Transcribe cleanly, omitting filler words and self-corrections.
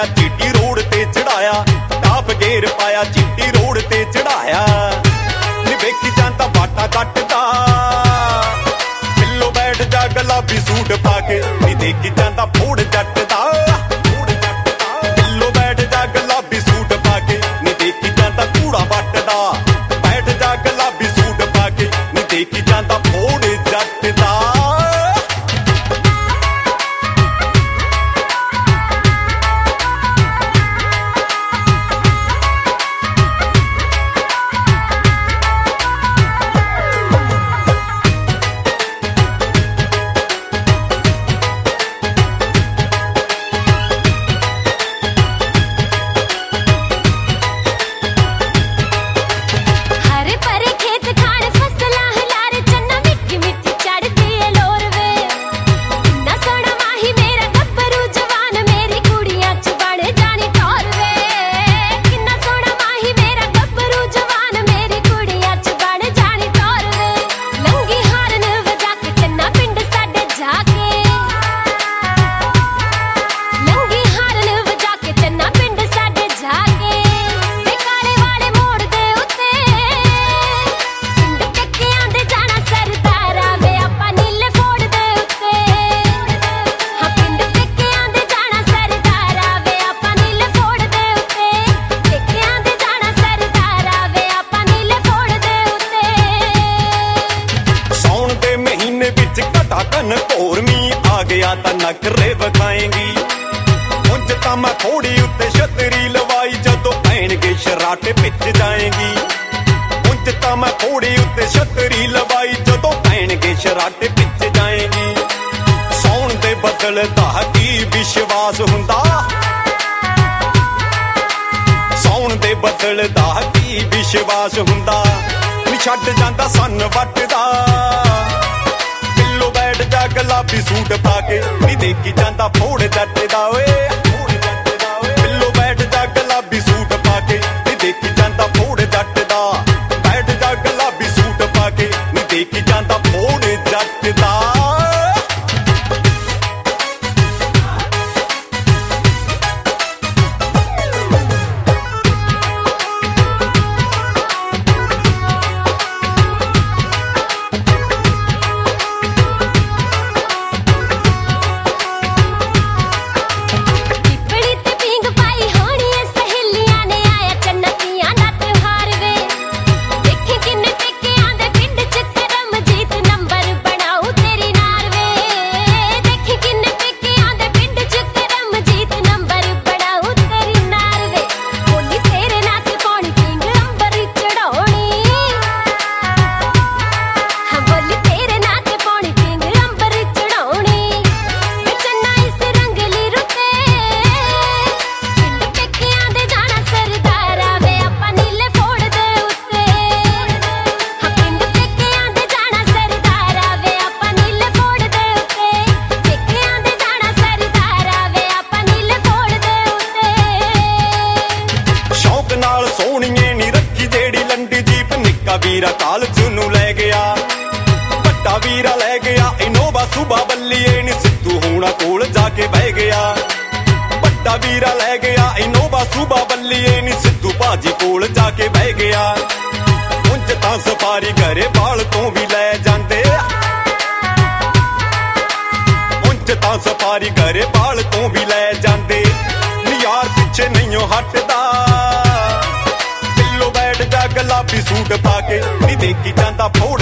ਪਾਇਆ ਚੀਟੀ ਰੋਡ ਤੇ ਚੜਾਇਆ ਟਾਪ ਗੇਰ ਪਾਇਆ ਚੀਟੀ ਰੋਡ ਤੇ ਚੜਾਇਆ ਨੀ ਵੇਖੀ ਜਾਂਦਾ ਬਾਟਾ ਕੱਟਦਾ ਪਿੱਲੋ ਬੈਠ ਜਾ ਗੁਲਾਬੀ ਸੂਟ ਪਾ ਕੇ ਨੀ ਦੇਖੀ ਜਾਂਦਾ ਫੋੜ ਜੱਟ ਦਾ ਪਿੱਲੋ ਬੈਠ ਜਾ ਗੁਲਾਬੀ ਸੂਟ ਪਾ ਕੇ ਨੀ ਦੇਖੀ ਜਾਂਦਾ ਕੂੜਾ ਵੱਟਦਾ ਬੈਠ ਜਾ ਗੁਲਾਬੀ ਸੂਟ ਪਾ ਕੇ ਨੀ ਦੇਖੀ ਜਾਂਦਾ ਫੋੜ ਜੱਟ ਦਾ ਘੋਰ ਮੀਂਹ ਆ ਗਿਆ ਤਾਂ ਨਖਰੇ ਵਿਖਾਏਂਗੀ ਉਂਝ ਤਾਂ ਮੈਂ ਥੋੜੀ ਉੱਤੇ ਛਤਰੀ ਲਵਾਈ ਜਦੋਂ ਪੈਣਗੇ ਸ਼ਰਾਟੇ ਵਿੱਚ ਜਾਏਂਗੀ ਉਂਝ ਤਾਂ ਮੈਂ ਥੋੜੀ ਉੱਤੇ ਛਤਰੀ ਲਵਾਈ ਜਦੋਂ ਪੈਣਗੇ ਸ਼ਰਾਟੇ ਵਿੱਚ ਜਾਏਂਗੀ ਸੌਣ ਦੇ ਬੱਦਲ ਦਾ ਕੀ ਵਿਸ਼ਵਾਸ ਹੁੰਦਾ ਸੌਣ ਦੇ ਬੱਦਲ ਦਾ ਕੀ ਵਿਸ਼ਵਾਸ ਹੁੰਦਾ ਨੀ ਛੱਡ ਜਾਂਦਾ ਸੰਨ ਵੱਟਦਾ ਬੈਠ ਜਾ ਗੁਲਾਬੀ ਸੂਟ ਪਾ ਕੇ ਨੀ ਦੇਖੀ ਜਾਂਦਾ ਫੋੜ ਜੱਟ ਦਾ ਓਏ ਪਿੱਲੋ ਬੈਠ ਜਾ ਗੁਲਾਬੀ ਸੂਟ ਪਾ ਕੇ ਨੀ ਦੇਖੀ ਜਾਂਦਾ ਫੋੜ ਜੱਟ ਦਾ ਬੈਠ ਜਾ ਗੁਲਾਬੀ ਸੂਟ ਪਾ ਕੇ ਨੀ ਦੇਖੀ ਜਾਂਦਾ ਫੋੜ ਜੱਟ ਦਾ ਵੀਰਾ ਕਾਲਜ ਨੂੰ ਲੈ ਗਿਆ ਵੱਡਾ ਵੀਰਾ ਲੈ ਗਿਆ ਇਨੋਵਾ ਸੁਬਾ ਬੱਲੀਏ ਨੀ ਸਿੱਧੂ ਹੋਣਾ ਕੋਲ ਜਾ ਕੇ ਬਹਿ ਗਿਆ ਵੱਡਾ ਵੀਰਾ ਲੈ ਗਿਆ ਇਨੋਵਾ ਸੁਬਾ ਬੱਲੀਏ ਨੀ ਸਿੱਧੂ ਭਾਜੀ ਕੋਲ ਜਾ ਕੇ ਬਹਿ ਗਿਆ ਉਂਝ ਤਾਂ ਸਫਾਰੀ ਘਰੇ ਬਾਲ ਤੋਂ ਵੀ ਲੈ ਜਾਂਦੇ ਉਂਝ ਤਾਂ ਸਫਾਰੀ ਘਰੇ ਬਾਲ ਤੋਂ ਵੀ ਲੈ ਜਾਂਦੇ ਨੀ ਯਾਰ ਪਿੱਛੇ ਨਹੀਂਓ ਹਟਦਾ ਗੁਲਾਬੀ ਸੂਟ ਪਾ ਕੇ ਨੀ ਦੇਖੀ ਜਾਂਦਾ ਫੋੜ